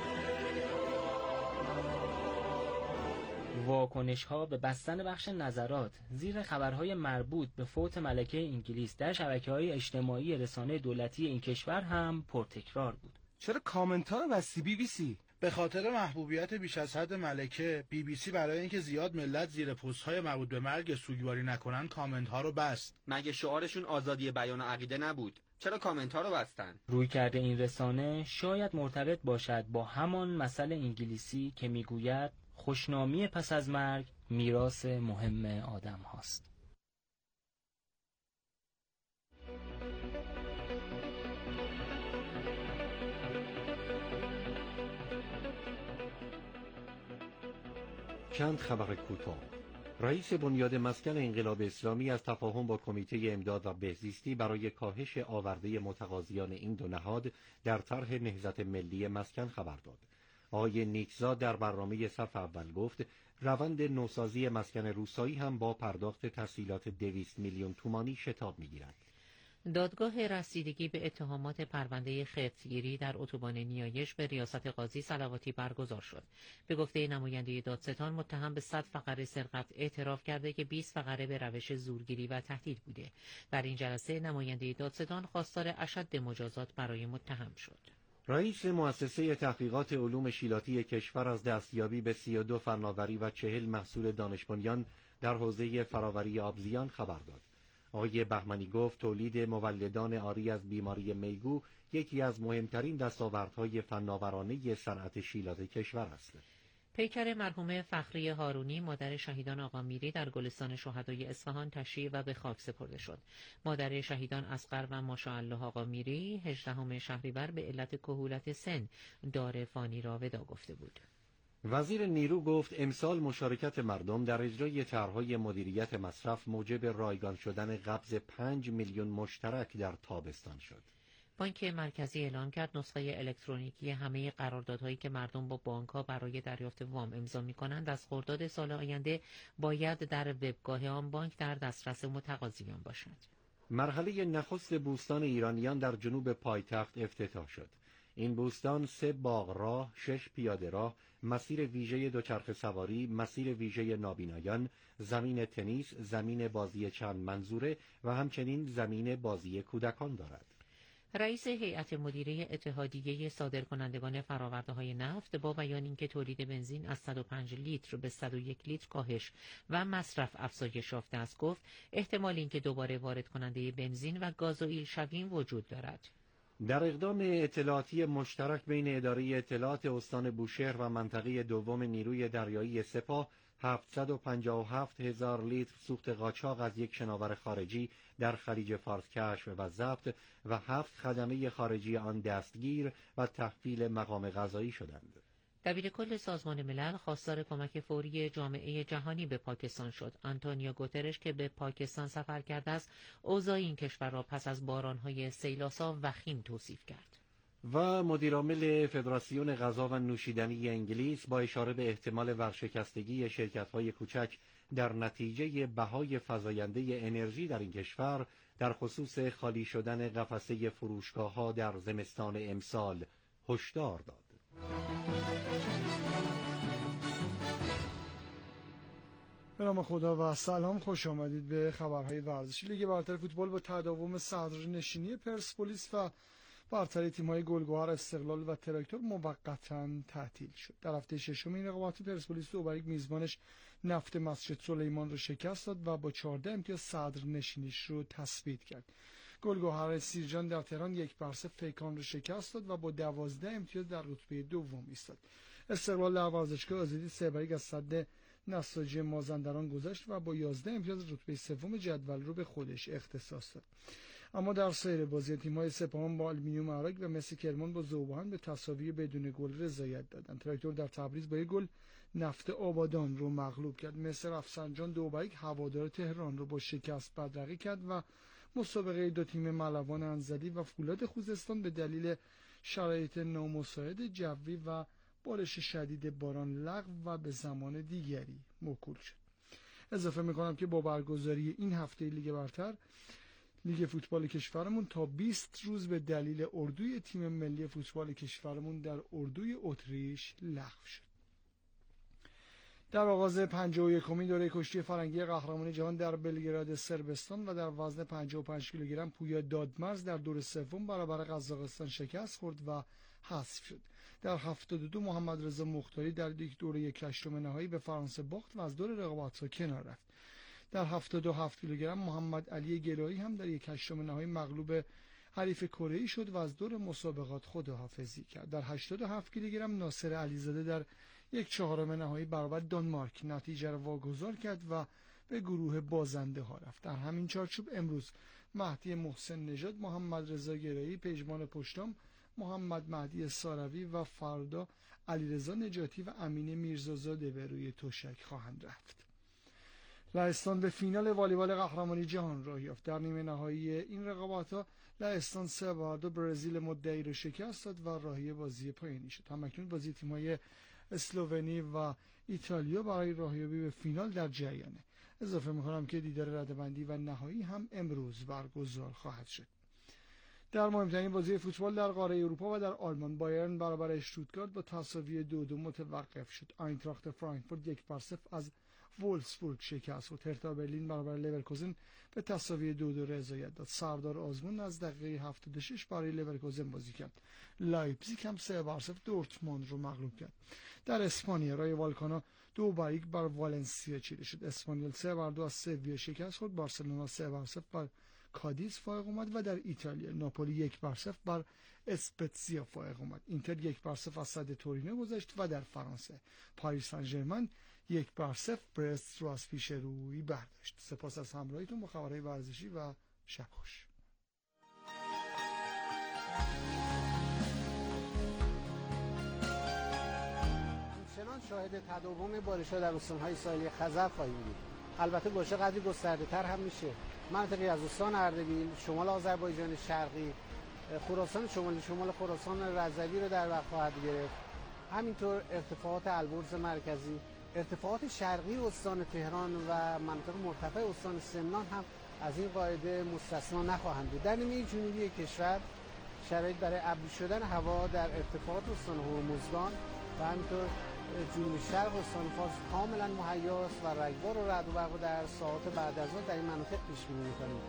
واکنش‌ها به بستن بخش نظرات زیر خبرهای مربوط به فوت ملکه انگلیس در شبکه‌های اجتماعی رسانه دولتی این کشور هم پرتکرار بود. چرا کامنت ها رو بستی بی بی سی؟ به خاطر محبوبیت بیش از حد ملکه، بی بی سی برای اینکه زیاد ملت زیر پست‌های مربوط به مرگ سوگواری نکنن کامنت ها رو بست. مگه شعارشون آزادی بیان و عقیده نبود؟ چرا کامنت ها رو بستن؟ روی کرده این رسانه شاید مرتبط باشد با همان مثل انگلیسی که میگوید خوشنامی پس از مرگ میراث مهم آدم هاست. چند خبر کوتاه. رئیس بنیاد مسکن انقلاب اسلامی از تفاهم با کمیته امداد و بهزیستی برای کاهش آورده متقاضیان این دو نهاد در طرح نهضت ملی مسکن خبر داد. آقای نیکزاد در برنامه صف اول گفت روند نوسازی مسکن روسایی هم با پرداخت تسهیلات دویست میلیون تومانی شتاب می‌گیرد. دادگاه رسیدگی به اتهامات پرونده خفتگیری در اتوبان نیایش به ریاست قاضی صلواتی برگزار شد. به گفته نماینده دادستان، متهم به صد فقره سرقت اعتراف کرده که بیست فقره به روش زورگیری و تهدید بوده. در این جلسه نماینده دادستان خواستار اشد مجازات برای متهم شد. رئیس مؤسسه تحقیقات علوم شیلاتی کشور از دستیابی به سی و دو فناوری و چهل محصول دانش بنیان در حوزه فراوری آبزیان خبر داد. آقای بهمنی گفت تولید مولدان عاری از بیماری میگو یکی از مهمترین دستاوردهای فناورانه صنعت شیلات کشور است. پیکر مرحومه فخری هارونی مادر شهیدان آقا میری در گلستان شهدای اصفهان تشییع و به خاک سپرده شد. مادر شهیدان اصغر و ماشاءالله آقا میری هجدهم شهریور به علت کهولت سن دار فانی را ودا گفته بود. وزیر نیرو گفت امسال مشارکت مردم در اجرای طرح‌های مدیریت مصرف موجب رایگان شدن قبض پنج میلیون مشترک در تابستان شد. بانک مرکزی اعلام کرد نسخه الکترونیکی همه قراردادهایی که مردم با بانک‌ها برای دریافت وام امضا می‌کنند از خرداد سال آینده باید در وبگاه آن بانک در دسترس متقاضیان باشد. مرحله نخست بوستان ایرانیان در جنوب پایتخت افتتاح شد. این بوستان سه باغ راه، شش پیاده راه، مسیر ویژه دوچرخه سواری، مسیر ویژه نابینایان، زمین تنیس، زمین بازی چند منظوره و همچنین زمین بازی کودکان دارد. رئیس هیئت مدیره اتحادیه صادرکنندگان فرآورده‌های نفت با بیان اینکه تولید بنزین از صد و پنج لیتر به صد و یک لیتر کاهش و مصرف افزایش یافته است گفت احتمال اینکه دوباره وارد کننده بنزین و گازوئیل شویم وجود دارد. در اقدام اطلاعاتی مشترک بین اداره اطلاعات استان بوشهر و منطقه دوم نیروی دریایی سپاه هفتصد و پنجاه و هفت هزار لیتر سوخت قاچاق از یک شناور خارجی در خلیج فارس کشف و ضبط و هفت خدمه خارجی آن دستگیر و تحویل مقام قضایی شدند. دبیرکل سازمان ملل خواستار کمک فوری جامعه جهانی به پاکستان شد. آنتونیو گوترش که به پاکستان سفر کرده است، اوضاع این کشور را پس از باران‌های سیل‌آسا وخیم توصیف کرد. و مدیرعامل فدراسیون غذا و نوشیدنی انگلیس با اشاره به احتمال ورشکستگی شرکت‌های کوچک در نتیجه بهای فزاینده انرژی در این کشور در خصوص خالی شدن قفسه فروشگاه‌ها در زمستان امسال هشدار داد. به نام خدا و سلام، خوش آمدید به خبرهای ورزشی. لیگ برتر فوتبال با تداوم صدرنشینی پرسپولیس و برتری تیم‌های گلگهر، استقلال و تراکتور موقتاً تعطیل شد. در هفته ششم این رقابت پرسپولیس دو بر یک میزبانش نفت مسجد سلیمان را شکست داد و با چهارده امتیاز صدرنشینیش رو تثبیت کرد. گلگهر سیرجان در تهران یک بر صفر پیکان را شکست داد و با دوازده امتیاز در رتبه دوم ایستاد. استقلال در ورزشگاه آزادی سه بر یک از صد نساجی مازندران گذشت و با یازده امتیاز رتبه سوم جدول رو به خودش اختصاص داد. اما در سایر بازی تیم‌های سپاهان با آلومینیوم عراق و مس کرمان با ذوبان به تساوی بدون گل رضایت دادند. تراکتور در تبریز با یک گل نفت آبادان رو مغلوب کرد. مس رفسنجان دو بر یک هوادار تهران رو با شکست بدرقه کرد و مسابقه دو تیم ملوان انزلی و فولاد خوزستان به دلیل شرایط نامساعد جوی و بارش شدید باران لغو و به زمان دیگری موکول شد. اضافه میکنم که با برگزاری این هفته لیگ برتر، لیگ فوتبال کشورمون تا بیست روز به دلیل اردوی تیم ملی فوتبال کشورمون در اردوی اتریش لغو شد. در آغاز پنجاه و یکمین دوره کشتی فرنگی قهرمانی جهان در بلگراد صربستان و در وزن پنجاه و پنج کیلوگرم پویا دادمرز در دور سوم برابر قزاقستان شکست خورد و حذف شد. در هفتاد و دو محمد رضا مختاری در یک دوره یک هشتم نهایی به فرانسه باخت و از دور رقابت‌ها کنار رفت. در هفتاد و هفت کیلوگرم محمد علی گلایی هم در یک هشتم نهایی مغلوب حریف کره‌ای شد و از دور مسابقات خداحافظی کرد. در هشتاد و هفت کیلوگرم ناصر علیزاده در یک چهارم نهایی برابر دانمارک نتیجه را واگذار کرد و به گروه بازنده ها رفت. در همین چارچوب امروز مهدی محسن نژاد، محمد رضا گرایی، پژمان پشتام، محمد مهدی ساروی و فردا علیرضا نجاتی و امین میرزازاده به روی تشک خواهند رفت. لهستان به فینال والیبال قهرمانی جهان راه یافت. در نیمه نهایی این رقابت‌ها لهستان سه بر دو برزیل مدعی را شکست داد و راهی بازی پایانی شد. همکنون بازی تیم‌های اسلوونی و ایتالیا برای راهیابی به فینال در جریانه. اضافه می‌کنم که دیدار رده‌بندی و نهایی هم امروز برگزار خواهد شد. در مهمترین بازی فوتبال در قاره اروپا و در آلمان، بایرن برابر اشتوتگارت با تساوی دو دو متوقف شد. آینتراخت فرانکفورت یک بر صفر از وولفسبورگ شکست خورد. هرتا برلین برابر لورکوزن به تساوی دو دو رضایت داد. سردار آزمون از دقیقه هفتاد و شش برای لورکوزن بازی کرد. لایپزیگ هم سه بر صفر دورتموند رو مغلوب کرد. در اسپانیا رای والکانا دو بر یک بر والنسیا چیده شد. اسپانیول سه بر دو از سویا شکست خورد. بارسلونا سه بر صفر بر کادیس فائق اومد و در ایتالیا ناپولی یک بر صفر بر اسپتزیا فائق اومد. اینتر یک بر صفر از صد تورینو گذشت و در فرانسه پاریس سن ژرمن یک بر صفر برست رو از پیش روی برداشت. سپاس از همراهیتون با خبرهای ورزشی و شب خوش. همچنان شاهد تداوم بارش‌ها در استان‌های ساحلی خزر خواهیم بود. البته باشه قدری گسترده‌تر هم میشه. مناطقی از استان اردبیل، شمال آذربایجان شرقی، خراسان شمالی، شمال خراسان رضوی رو در بر خواهد گرفت. همینطور ارتفاعات البرز مرکزی، ارتفاعات شرقی استان تهران و مناطق مرتفع استان سمنان هم از این قاعده مستثنا نخواهند بود. در نیمه جنوبی کشور شرایط برای ابری شدن هوا در ارتفاعات استان هرمزگان و همینطور جنوب شرق استان فارس کاملا مهیاست و رگبار و رعد و برق در ساعات بعد از ظهر در این مناطق پیش بینی می‌کنیم.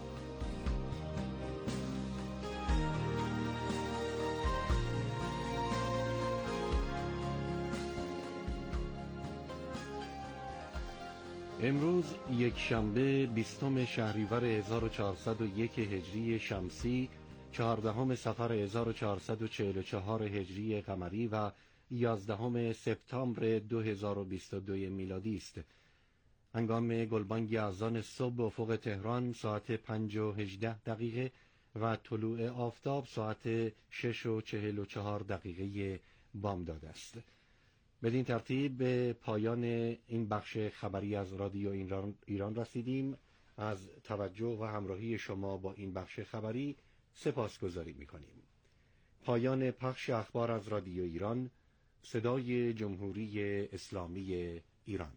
امروز یک شنبه بیستم شهریور هزار و چهارصد و یک هجری شمسی، چهاردهم صفر هزار و چهارصد و چهل و چهار هجری قمری و یازدهم سپتامبر دو هزار و بیست و دو میلادی است. هنگام گلبانگ اذان صبح افق تهران ساعت پنج و هجده دقیقه و طلوع آفتاب ساعت شش و چهل و چهار دقیقه بامداد است. بدین ترتیب به پایان این بخش خبری از رادیو ایران, ایران رسیدیم. از توجه و همراهی شما با این بخش خبری سپاسگزاری می‌کنیم. پایان پخش اخبار از رادیو ایران، صدای جمهوری اسلامی ایران.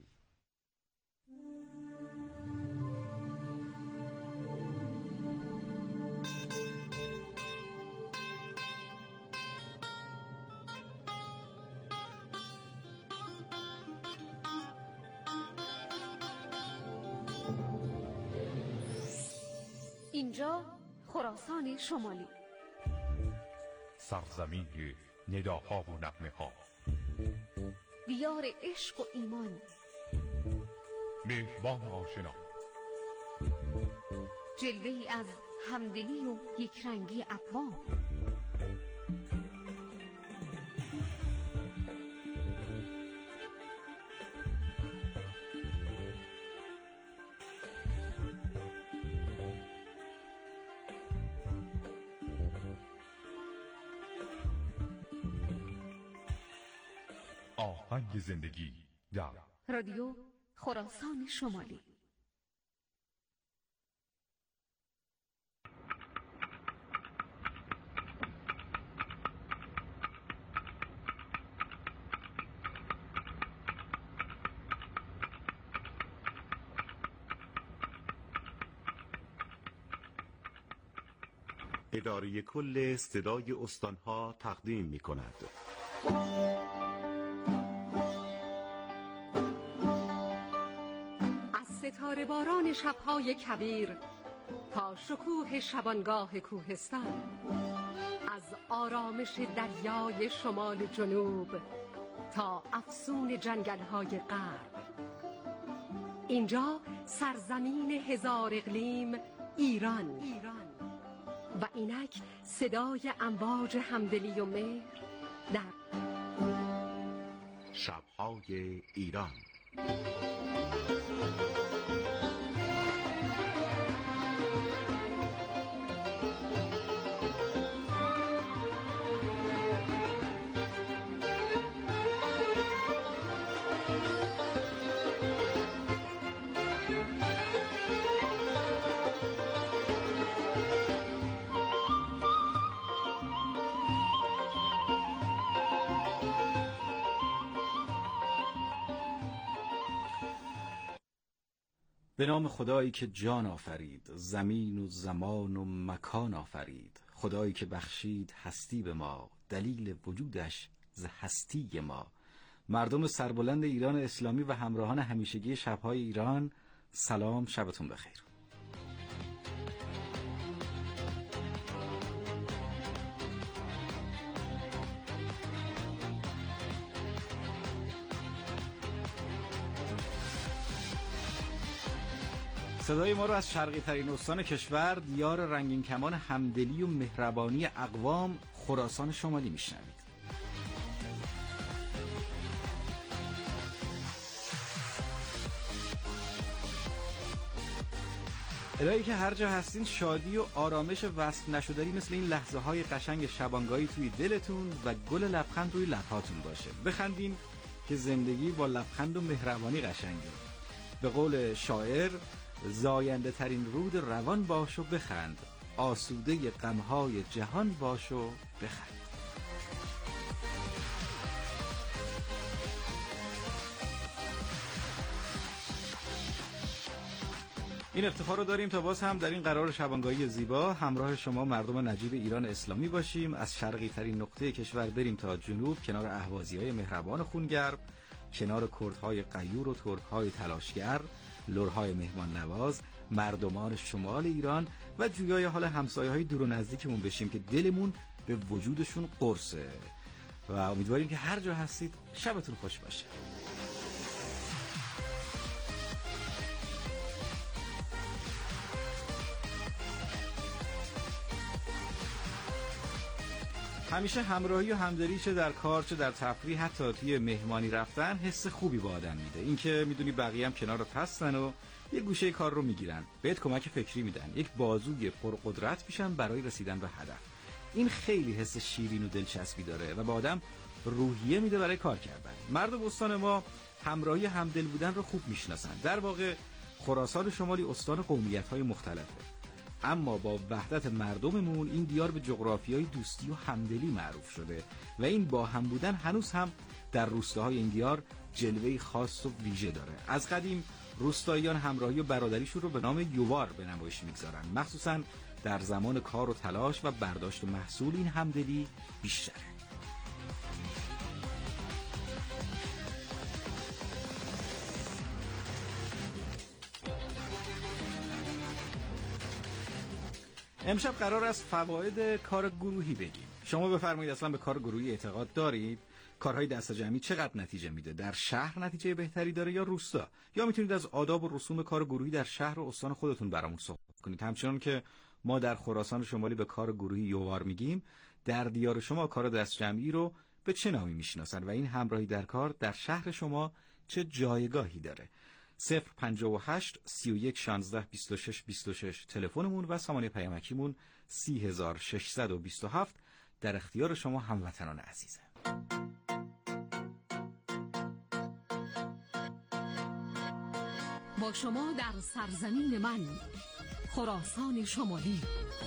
اینجا خراسان شمالی، سرزمین نداها و نغمه ها، دیار عشق و ایمان، مهربان آشنا، جلوه‌ای از همدلی و یکرنگی اقوام. آهنگ زندگی در رادیو خراسان شمالی. اداره کل صدای استانها تقدیم می کند. ستاره باران شب‌های کویر تا شکوه شبانگاه کوهستان، از آرامش دریای شمال جنوب تا افسون جنگل‌های غرب، اینجا سرزمین هزار اقلیم ایران و اینک صدای امواج همدلی و مهر در شب‌های ایران. به نام خدایی که جان آفرید، زمین و زمان و مکان آفرید، خدایی که بخشید هستی به ما، دلیل وجودش ز هستی ما. مردم سربلند ایران اسلامی و همراهان همیشگی شب‌های ایران، سلام، شبتون بخیر. صدای ما رو از شرقی ترین استان کشور، دیار رنگین کمان همدلی و مهربانی اقوام، خراسان شمالی میشنوید. الهی که هر جا هستین شادی و آرامش وصف نشدنی مثل این لحظه های قشنگ شبانگاهی توی دلتون و گل لبخند روی لبهاتون باشه. بخندین که زندگی با لبخند و مهربانی قشنگه. به قول شاعر، زاینده ترین رود روان باش و بخند، آسوده غمهای جهان باش و بخند. این افتخار رو داریم تا باز هم در این قرار شبانگاهی زیبا همراه شما مردم نجیب ایران اسلامی باشیم. از شرقی ترین نقطه کشور بریم تا جنوب، کنار اهوازی‌های مهربان خونگرم، کنار کردهای غیور و ترک‌های تلاشگر، لرهای مهمان نواز، مردمان شمال ایران و جویای حال همسایه‌های دور و نزدیکمون بشیم که دلمون به وجودشون قرصه و امیدواریم که هر جا هستید شبتون خوش باشه. همیشه همراهی و همدلی چه در کار چه در تفریح، حتی توی مهمانی رفتن، حس خوبی به آدم میده. اینکه میدونی بقیه هم کنارت هستن و یه گوشه کار رو میگیرن، بهت کمک فکری میدن، یک بازوی پرقدرت میشن برای رسیدن به هدف. این خیلی حس شیرین و دلچسبی داره و به آدم روحیه میده برای کار کردن. مردم استان ما همراهی همدل بودن رو خوب میشناسن. در واقع خراسان شمالی استان قومیت‌های مختلفه، اما با وحدت مردممون این دیار به جغرافیای دوستی و همدلی معروف شده و این با هم بودن هنوز هم در روستاهای این دیار جلوه‌ای خاص و ویژه داره. از قدیم روستاییان همراهی و برادریشون رو به نام یوار به نمایش میگذارن، مخصوصا در زمان کار و تلاش و برداشت و محصول این همدلی بیشتره. امشب قرار است فواید کار گروهی بگیم. شما بفرمایید اصلا به کار گروهی اعتقاد دارید؟ کارهای دست جمعی چقدر نتیجه میده؟ در شهر نتیجه بهتری داره یا روستا؟ یا میتونید از آداب و رسوم کار گروهی در شهر و استان خودتون برامون صحبت کنید؟ همچنان که ما در خراسان شمالی به کار گروهی یوار میگیم، در دیار شما کار دست جمعی رو به چه نامی میشناسن و این همراهی در کار در شهر شما چه جایگاهی داره؟ صفر پنجاه و هشت سی و یک شانزده بیست و شش بیست و شش تلفنمون و سامانه پیامکیمون سی هزار و ششصد و بیست و هفت در اختیار شما هموطنان عزیزه. با شما در سرزمین من خراسان شمالی،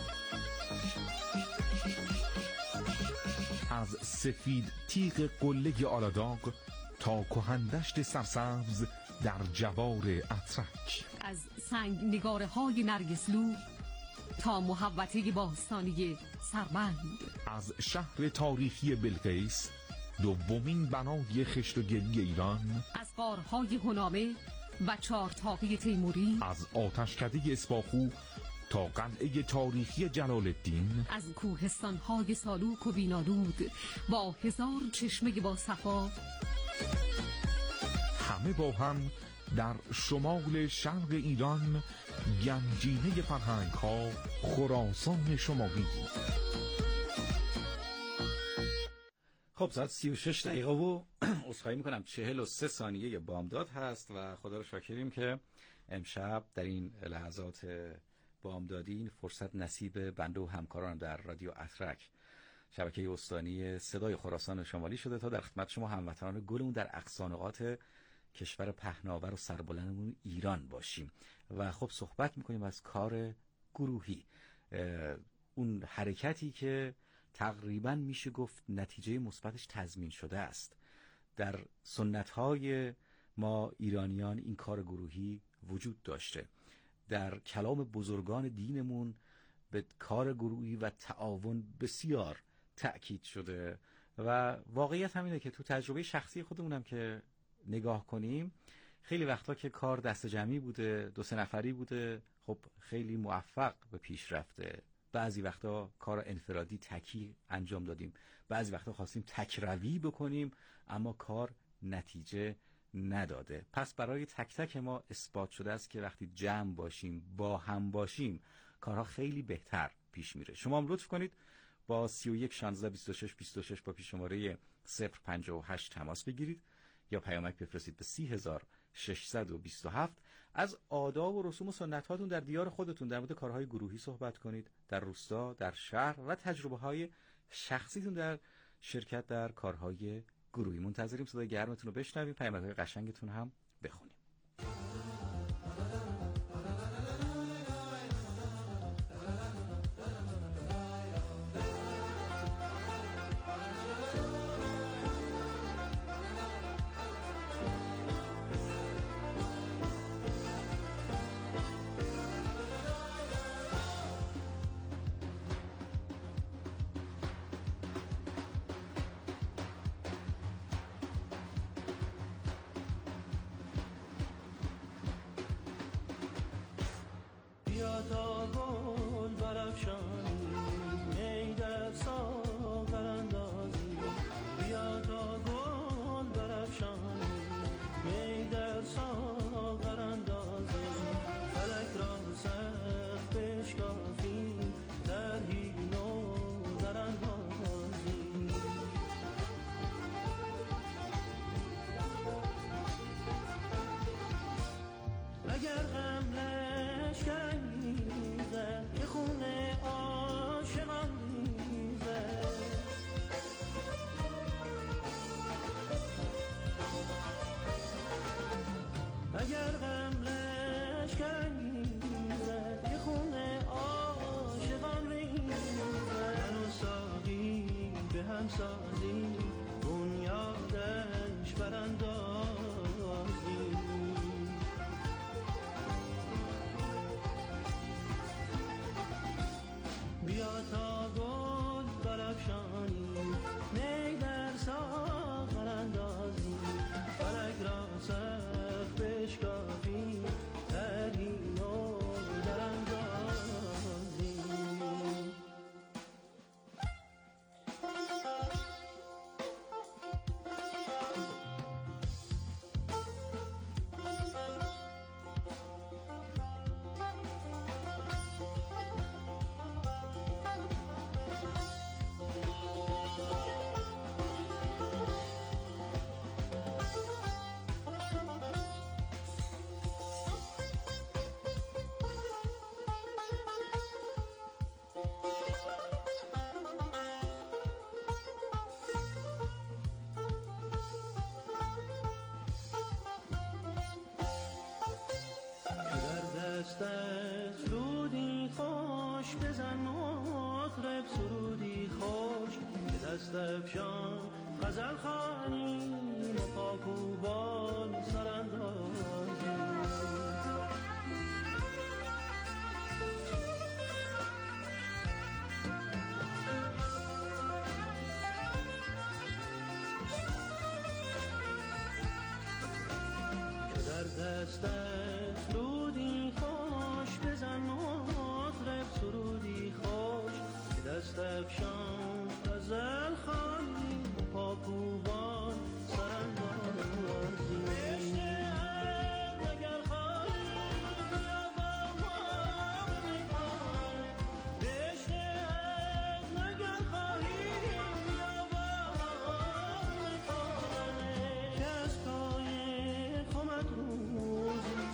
از سفید تیغ قله آلاداغ تا کهندشت سرسبز در جوار اترک، از سنگ نگاره های نرگسلو تا محوطه باستانی سربند، از شهر تاریخی بلقیس، دومین بنای خشت و گلی ایران، از غارهای هنامه و چهارطاقه تیموری، از آتشکده اسپاخو تا قلعه تاریخی جلال الدین، از کوهستان‌های سالوک و بینالود با هزار چشمه با صفا، همه با هم در شمال شرق ایران، گنجینه فرهنگ ها، خراسان شمالی. خب ساعت سی و شش دقیقه و عذرخواهی میکنم چهل و سه ثانیه بامداد هست و خدا رو شاکریم که امشب در این لحظات بامدادی این فرصت نصیب بنده و همکاران در رادیو اترک شبکه استانی صدای خراسان شمالی شده تا در خدمت شما هموطنان گلمون در اقصا نقاط کشور پهناور و سربلندمون ایران باشیم و خب صحبت میکنیم از کار گروهی، اون حرکتی که تقریبا میشه گفت نتیجه مثبتش تضمین شده است. در سنت‌های ما ایرانیان این کار گروهی وجود داشته. در کلام بزرگان دینمون به کار گروهی و تعاون بسیار تأکید شده و واقعیت همینه که تو تجربه شخصی خودمونم که نگاه کنیم، خیلی وقتا که کار دست جمعی بوده، دو سه نفری بوده، خب خیلی موفق به پیش رفته. بعضی وقتا کار انفرادی تکی انجام دادیم، بعضی وقتا خواستیم تک روی بکنیم اما کار نتیجه نداده. پس برای تک تک ما اثبات شده است که وقتی جمع باشیم، با هم باشیم، کارها خیلی بهتر پیش میره. شما هم لطف کنید با سی و یک شانزده بیست و شش بیست و شش با پیش شماره صفر پنجاه و هشت تماس بگیرید یا پیامک بفرستید به سی و ششصد و بیست و هفت. از آداب و رسوم و سنت هاتون در دیار خودتون در مورد کارهای گروهی صحبت کنید، در روستا، در شهر، و تجربه های شخصیتون در شرکت در کارهای گروهی. منتظریم صدای گرمتون رو بشنویم، پیامک های قشنگتون هم بخونیم. سرودی خوش بزن مطرب، سرودی خوش به دست افشان، غزل خوانیم و پاکوبان سراندازیم. که در دستت سرودی خوش بزن مطرب، سرودی خوش به دست افشان، غزل خوانیم و پاکوبان سراندازیم. روزی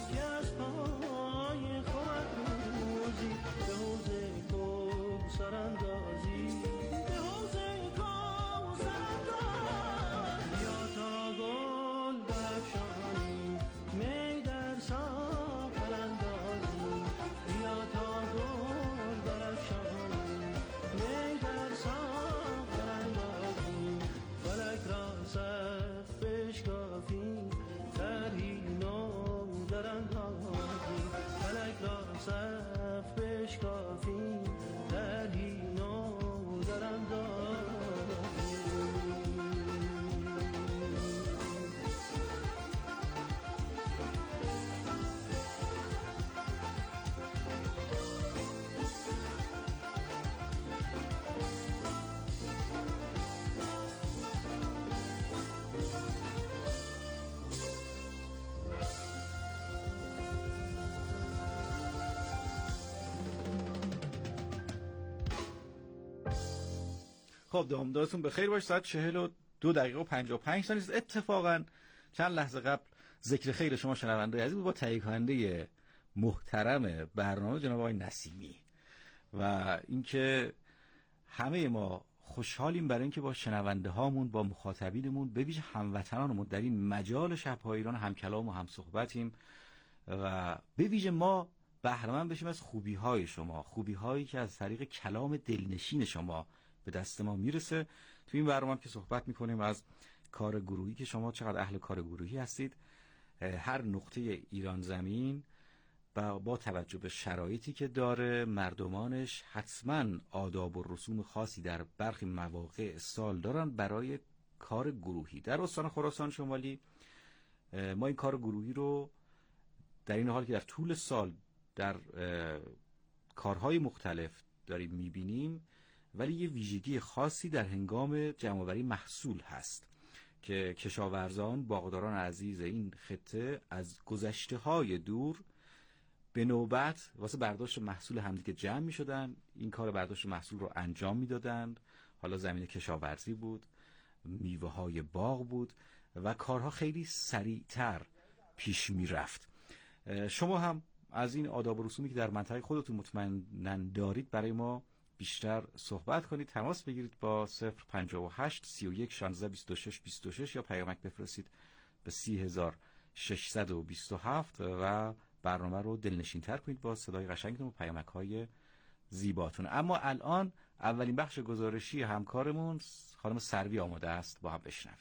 خب دامدارتون به خیر باش. ساعت چهل و دو دقیقه و پنجاه و پنج ثانیه است. اتفاقا چند لحظه قبل ذکر خیر شما شنونده عزیز با تهیه کننده محترم برنامه جناب آقای نسیمی و اینکه همه ما خوشحالیم برای اینکه با شنونده هامون، با مخاطبینمون، به ویژه هموطنانمون در این مجال شب‌های ایران هم کلام و هم صحبتیم و به ویژه ما بهره‌مند بشیم از خوبی‌های شما، خوبی‌هایی که از طریق کلام دلنشین شما به دست ما میرسه. تو این برنامه که صحبت می‌کنیم از کار گروهی که شما چقدر اهل کار گروهی هستید. هر نقطه ایران زمین با, با توجه به شرایطی که داره مردمانش حتما آداب و رسوم خاصی در برخی مواقع سال دارن برای کار گروهی. در استان خراسان شمالی ما این کار گروهی رو در این حال که در طول سال در کارهای مختلف داریم میبینیم، ولی یه ویژگی خاصی در هنگام جمع‌آوری محصول هست که کشاورزان، باغداران عزیز این خطه از گذشته‌های دور به نوبت واسه برداشت محصول همدیگه جمع می شدن، این کار برداشت محصول رو انجام می دادند. حالا زمین کشاورزی بود، میوه های باغ بود و کارها خیلی سریعتر پیش می رفت. شما هم از این آداب و رسومی که در منطقه خودتون مطمئناً دارید برای ما بیشتر صحبت کنید. تماس بگیرید با صفر پنجاه و هشت سی و یک شانزده بیست و شش بیست و شش یا پیامک بفرستید به سی هزار و ششصد و بیست و هفت و برنامه رو دلنشین تر کنید با صدای قشنگتون و پیامک های زیباتون. اما الان اولین بخش گزارشی همکارمون خانم سروی آماده است، با هم بشنویم.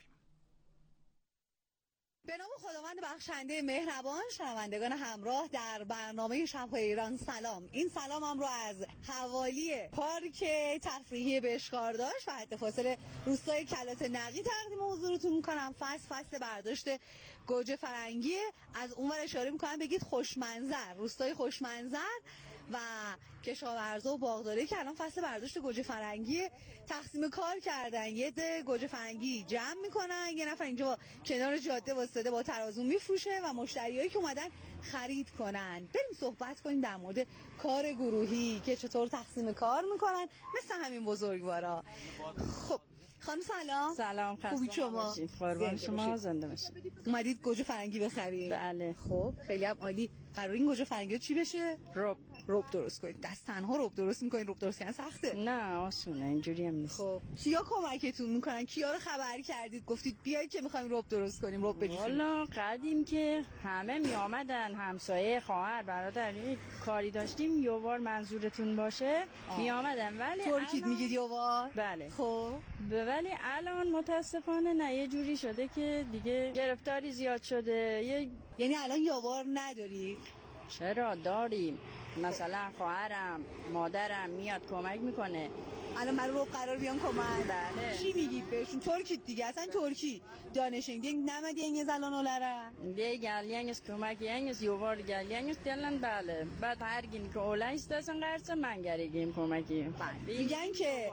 به نام خداوند بخشنده مهربان، شنوندگان همراه در برنامه شب‌های ایران سلام. این سلامم رو از حوالی پارک تفریحی بشکارداش و حد فاصل روستای کلات نقی تقدیم حضورتون میکنم. فصل فصل برداشت گوجه فرنگی. از اونور اشاره میکنم بگید خوشمنظر، روستای خوشمنظر و کشاورزا و باغداری که الان فصل برداشت گوجه فرنگی تقسیم کار کردن. یه ده گوجه فرنگی جمع میکنن، یه نفر اینجا با کنار جاده واسطه با ترازو میفروشه و مشتریایی که اومدن خرید کنن. بریم صحبت کنیم در مورد کار گروهی که چطور تقسیم کار میکنن مثل همین بزرگوارا. خب خانم سلام. سلام، خوبی شما؟ قربان شما، زنده باشید. اومدید گوجه فرنگی بخرید؟ بله. خب خیلی هم عالی. قرار این گوجه فرنگی چی بشه؟ رب رب درست کنید. دست تنها رب درست میکنید؟ رب درست کردن سخته؟ نه آسونه، اینجوری هم نیست. خب کیا کمکتون میکنن؟ کیا رو خبر کردید گفتید بیاید که میخوایم رب درست کنیم، رب بجوشیم؟ والا قدیم که همه می آمدن، همسایه، خواهر، برادر، کاری داشتیم یووار منظورتون باشه می آمدن، ولی ترکید میگید یووار؟ بله. خب ولی الان متاسفانه نه، یه جوری شده که دیگه گرفتاری زیاد شده. یه... یعنی الان یووار نداری؟ چرا داریم، مثلا خواهرم، مادرم میاد کمک میکنه. الان من رو قرار بیام کمک. بله. چی میگید بهشون؟ ترکید دیگه، اصلا ترکی دانشین دیگه نمد ینگز الان اولره دیگه گلیانگز کمک ینگز یووار گلیانگز دلن. بله بعد هر گین که اولایست دستن قرصه من گریگیم کمکی. میگن که